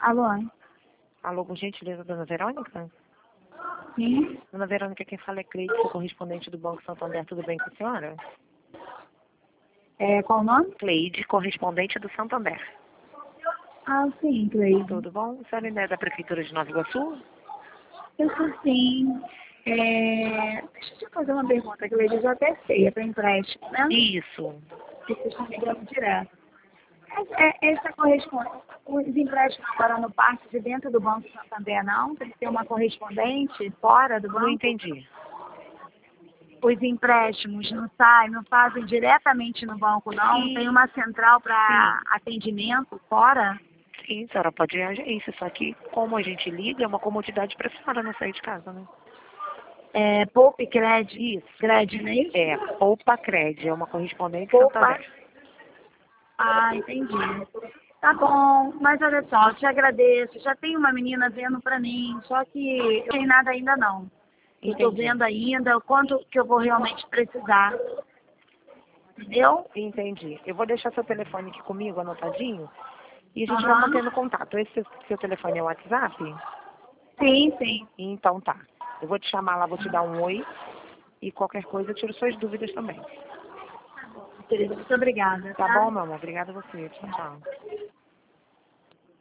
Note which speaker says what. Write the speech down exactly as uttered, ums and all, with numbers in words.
Speaker 1: Alô?
Speaker 2: Alô, por gentileza, dona Verônica?
Speaker 1: Sim?
Speaker 2: Dona Verônica, quem fala é Cleide, sou correspondente do Banco Santander. Tudo bem com a senhora?
Speaker 1: É, qual o nome?
Speaker 2: Cleide, correspondente do Santander.
Speaker 1: Ah, sim, Cleide.
Speaker 2: Tudo bom? A senhora ainda é da Prefeitura de Nova Iguaçu?
Speaker 1: Eu sou sim. É... Deixa eu te fazer uma pergunta, Cleide. Eu já até sei, é para empréstimo, né?
Speaker 2: Isso.
Speaker 1: Que vocês estão ligando direto. É, é, essa corresponde... Os empréstimos agora no parte de dentro do Banco Santander, não? Tem que ter uma correspondente fora do
Speaker 2: Não
Speaker 1: banco?
Speaker 2: entendi.
Speaker 1: Os empréstimos não saem, não fazem diretamente no banco, não?
Speaker 2: Sim.
Speaker 1: Tem uma central para atendimento fora?
Speaker 2: Sim, a senhora pode ir à agência, só que como a gente liga, é uma comodidade para a senhora não sair de casa, né?
Speaker 1: É, Poupe Crédito,
Speaker 2: Isso.
Speaker 1: Crédito, não é isso?
Speaker 2: É, Poupa Cred, é uma correspondente
Speaker 1: Poupa.
Speaker 2: Santander.
Speaker 1: Ah, entendi. Tá bom, mas olha só, eu te agradeço. Já tem uma menina vendo pra mim, só que eu não tenho nada ainda não. Eu tô
Speaker 2: Entendi.
Speaker 1: vendo ainda o quanto que eu vou realmente precisar. Entendeu?
Speaker 2: Entendi. Eu vou deixar seu telefone aqui comigo, anotadinho, e a gente vai
Speaker 1: Aham.
Speaker 2: mantendo contato. Esse seu, seu telefone é o WhatsApp?
Speaker 1: Sim, sim.
Speaker 2: Então tá. Eu vou te chamar lá, vou te dar um oi, e qualquer coisa eu tiro suas dúvidas também.
Speaker 1: Querida, muito obrigada.
Speaker 2: Tá bom, meu amor? Obrigada a você. Tchau, tchau.